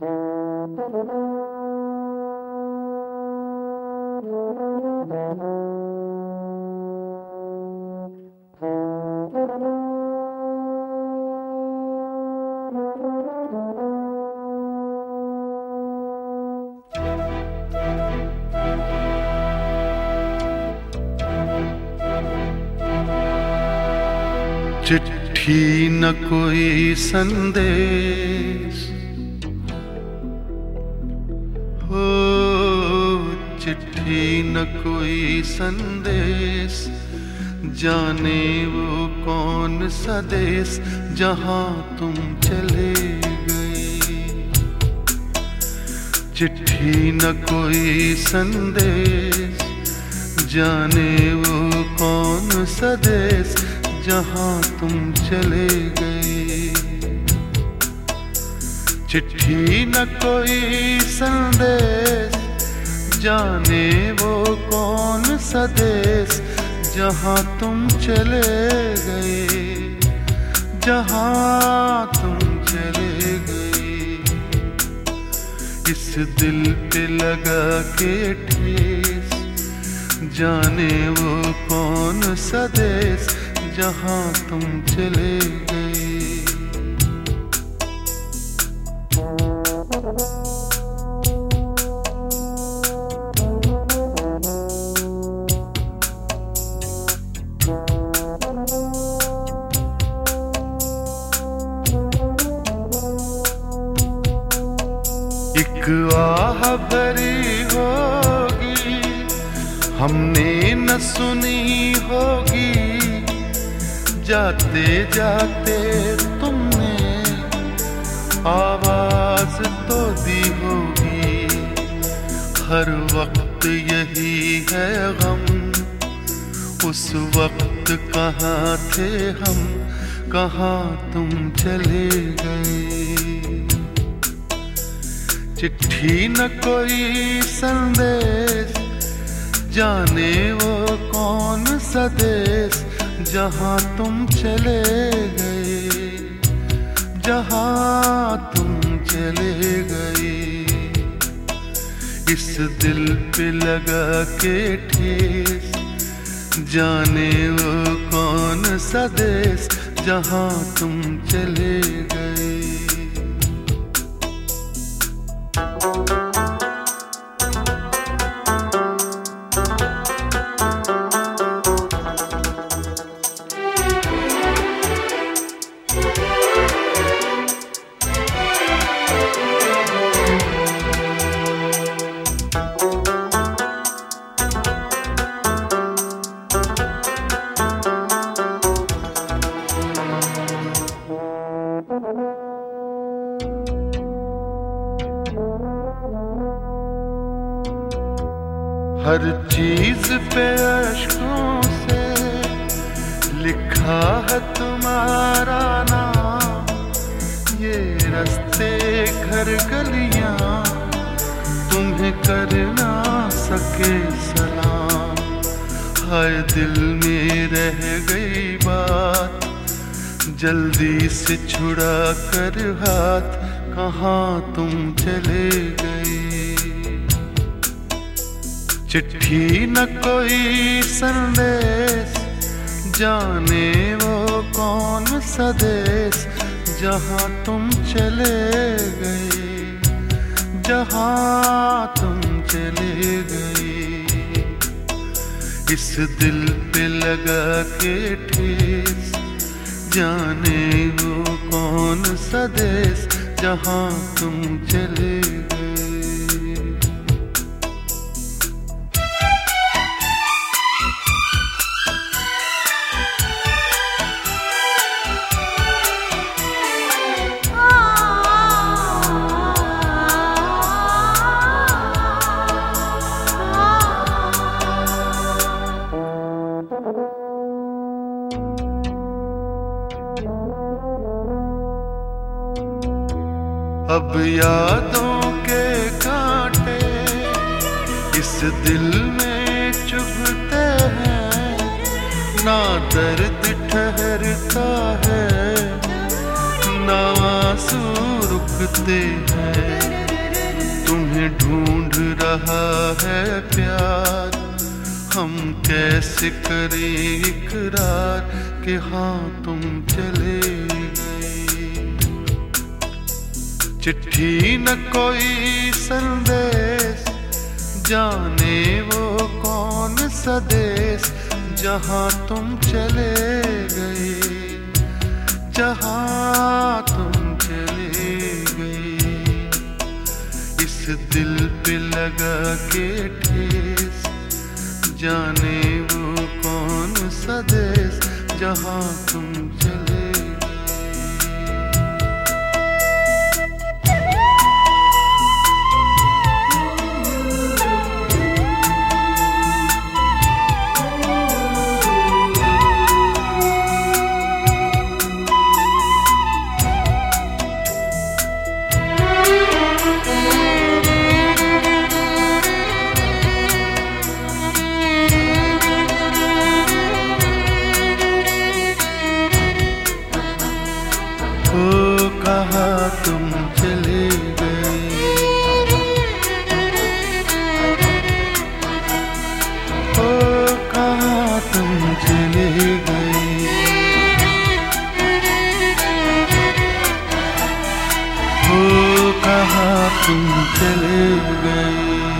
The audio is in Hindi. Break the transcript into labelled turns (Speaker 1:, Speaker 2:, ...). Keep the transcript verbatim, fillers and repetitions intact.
Speaker 1: चिट्ठी न कोई संदेश हो, चिट्ठी न कोई संदेश, जाने वो कौन सा देश जहां तुम चले गए। चिट्ठी न कोई संदेश, जाने वो कौन सा देश जहां तुम चले गए। चिट्ठी न कोई संदेश, जाने वो कौन सा देश जहां तुम चले गए, जहां तुम चले गए। इस दिल पे लगा के ठेस, जाने वो कौन सा देश जहां तुम चले गए। एक आह भरी होगी, हमने न सुनी होगी, जाते जाते तुमने आवाज तो दी होगी। हर वक्त यही है गम, उस वक्त कहाँ थे हम, कहाँ तुम चले गए। चिट्ठी न कोई संदेश, जाने वो कौन सा देश जहां तुम चले गए, जहां तुम चले गए। इस दिल पे लगा के ठेस, जाने वो कौन सा देश जहां तुम चले गए। हर चीज पे अश्कों से लिखा है तुम्हारा नाम, ये रास्ते घर गलियां तुम्हें कर ना सके सलाम। हाय दिल में रह गई बात, जल्दी से छुड़ा कर हाथ, कहाँ तुम चले गए। चिट्ठी न कोई संदेश, जाने वो कौन सा देश जहां तुम चले गए, जहां तुम चले गए। इस दिल पे लगा के ठेस, जाने वो कौन सा देश जहां तुम चले गए। अब यादों के कांटे इस दिल में चुभते हैं, ना दर्द ठहरता है ना आंसू रुकते हैं, तुम्हें ढूंढ रहा है प्यार। हम कैसे करें इकरार कि हाँ तुम चले गए। चिट्ठी न कोई संदेश, जाने वो कौन सा देश जहाँ तुम चले गए, जहाँ तुम चले गए। इस दिल पे लगा के ठेस, जाने वो कौन सा देश जहाँ तुम चले हो। कहाँ तुम चले गए, हो कहाँ तुम चले गए, हो कहाँ तुम चले गए।